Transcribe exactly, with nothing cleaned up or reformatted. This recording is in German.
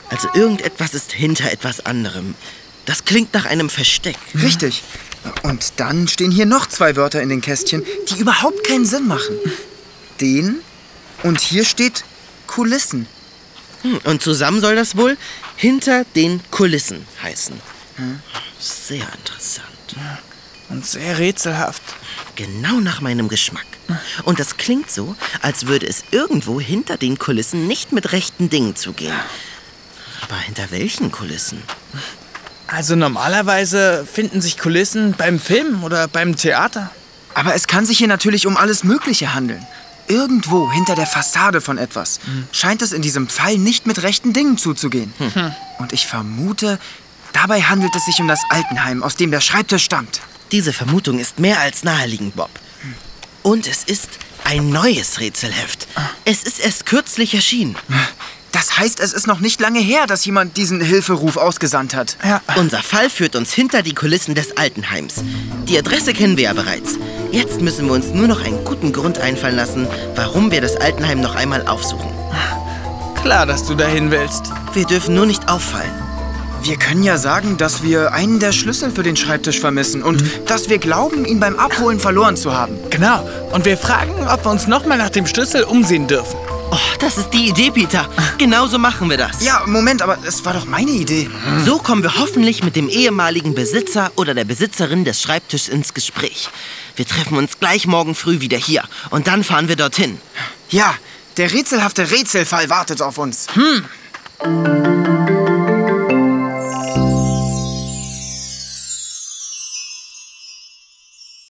Also irgendetwas ist hinter etwas anderem. Das klingt nach einem Versteck. Richtig. Und dann stehen hier noch zwei Wörter in den Kästchen, die überhaupt keinen Sinn machen. Den und hier steht Kulissen. Und zusammen soll das wohl hinter den Kulissen heißen. Sehr interessant. Und sehr rätselhaft. Genau nach meinem Geschmack. Und das klingt so, als würde es irgendwo hinter den Kulissen nicht mit rechten Dingen zugehen. Aber hinter welchen Kulissen? Also normalerweise finden sich Kulissen beim Film oder beim Theater. Aber es kann sich hier natürlich um alles Mögliche handeln. Irgendwo hinter der Fassade von etwas hm. scheint es in diesem Fall nicht mit rechten Dingen zuzugehen. Hm. Und ich vermute, dabei handelt es sich um das Altenheim, aus dem der Schreibtisch stammt. Diese Vermutung ist mehr als naheliegend, Bob. Und es ist ein neues Rätselheft. Es ist erst kürzlich erschienen. Das heißt, es ist noch nicht lange her, dass jemand diesen Hilferuf ausgesandt hat. Ja. Unser Fall führt uns hinter die Kulissen des Altenheims. Die Adresse kennen wir ja bereits. Jetzt müssen wir uns nur noch einen guten Grund einfallen lassen, warum wir das Altenheim noch einmal aufsuchen. Klar, dass du dahin willst. Wir dürfen nur nicht auffallen. Wir können ja sagen, dass wir einen der Schlüssel für den Schreibtisch vermissen und mhm. dass wir glauben, ihn beim Abholen verloren zu haben. Genau. Und wir fragen, ob wir uns nochmal nach dem Schlüssel umsehen dürfen. Oh, das ist die Idee, Peter. Genauso machen wir das. Ja, Moment, aber es war doch meine Idee. So kommen wir hoffentlich mit dem ehemaligen Besitzer oder der Besitzerin des Schreibtischs ins Gespräch. Wir treffen uns gleich morgen früh wieder hier und dann fahren wir dorthin. Ja, der rätselhafte Rätselfall wartet auf uns. Hm.